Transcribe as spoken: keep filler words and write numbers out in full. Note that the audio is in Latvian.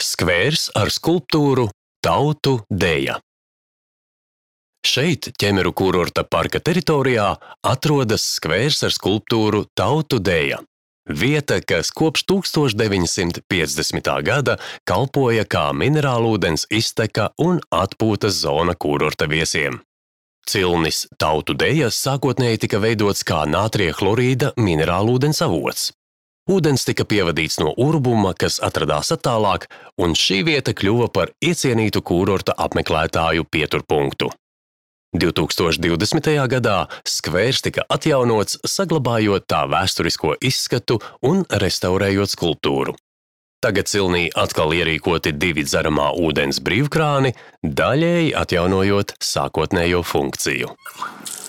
Skvērs ar skulptūru Tautu deja. Šeit, Ķemeru kurorta parka teritorijā, atrodas skvērs ar skulptūru Tautu deja. Vieta, kas kopš tūkstoš deviņi simti piecdesmitā gada kalpoja kā minerālūdens izteka un atpūtas zona kurorta viesiem. Cilnis Tautu deja sākotnēji tika veidots kā nātrija chlorīda minerālūdens avots. Ūdens tika pievadīts no urbuma, kas atradās attālāk, un šī vieta kļuva par iecienītu kurorta apmeklētāju pieturpunktu. divtūkstoš divdesmitajā gadā skvērs tika atjaunots, saglabājot tā vēsturisko izskatu un restaurējot skulptūru. Tagad cilnī atkal ierīkoti divi dzeramā ūdens brīvkrāni, daļēji atjaunojot sākotnējo funkciju.